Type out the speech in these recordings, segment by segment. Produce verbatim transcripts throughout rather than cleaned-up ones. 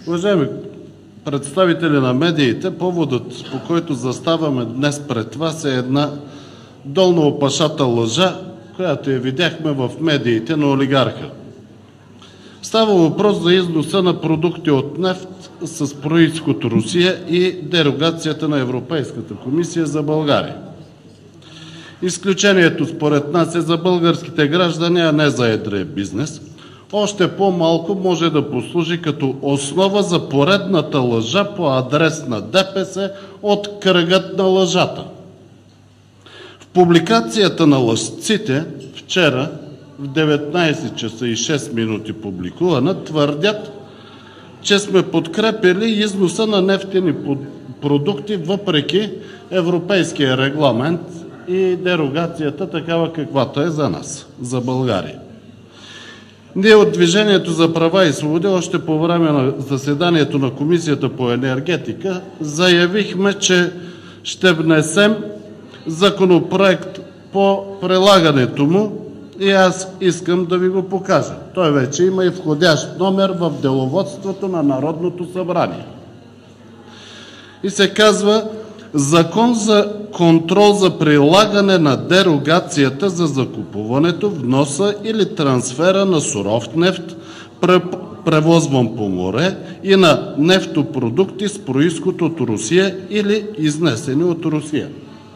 Уважаеми представители на медиите, поводът, по който заставаме днес пред вас, е една долно опашата лъжа, която я видяхме в медиите на олигарха. Става въпрос за износа на продукти от нефт с произход Русия и дерогацията на Европейската комисия за България. Изключението според нас е за българските граждани, а не за едрия бизнес. Още по-малко може да послужи като основа за поредната лъжа по адрес на ДПС от кръгът на лъжата. В публикацията на лъжците вчера в деветнайсет часа и шест минути публикувана, твърдят, че сме подкрепили износа на нефтени продукти въпреки европейския регламент и дерогацията такава каквато е за нас, за България. Ние от Движението за права и свободи още по време на заседанието на Комисията по енергетика заявихме, че ще внесем законопроект по прилагането му и аз искам да ви го покажа. Той вече има и входящ номер в деловодството на Народното събрание. И се казва Закон за контрол за прилагане на дерогацията за закупуването, вноса или трансфера на суров нефт, превозван по море, и на нефтопродукти с произход от Русия или изнесени от Русия.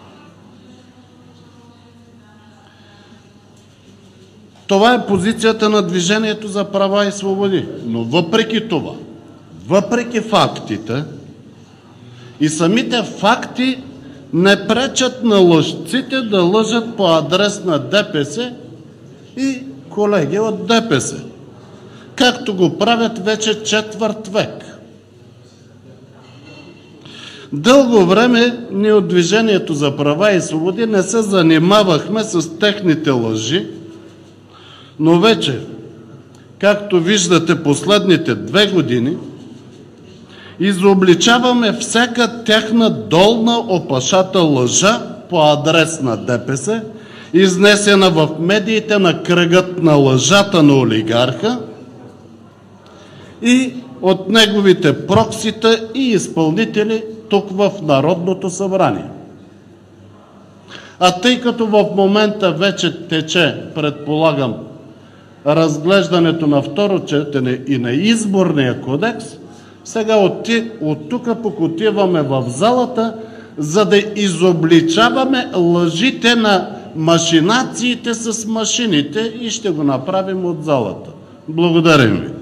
Това е позицията на Движението за права и свободи. Но въпреки това, въпреки фактите, и самите факти не пречат на лъжците да лъжат по адрес на ДПС и колеги от ДПС, както го правят вече четвърт век. Дълго време ние от Движението за права и свободи не се занимавахме с техните лъжи, но вече, както виждате последните две години, изобличаваме всяка тяхна долна опашата лъжа по адрес на ДПС, изнесена в медиите на кръгът на лъжата на олигарха и от неговите проксита и изпълнители тук в Народното събрание. А тъй като в момента вече тече, предполагам, разглеждането на второ четене и на Изборния кодекс, сега от тук покотиваме в залата, за да изобличаваме лъжите на машинациите с машините и ще го направим от залата. Благодарим ви.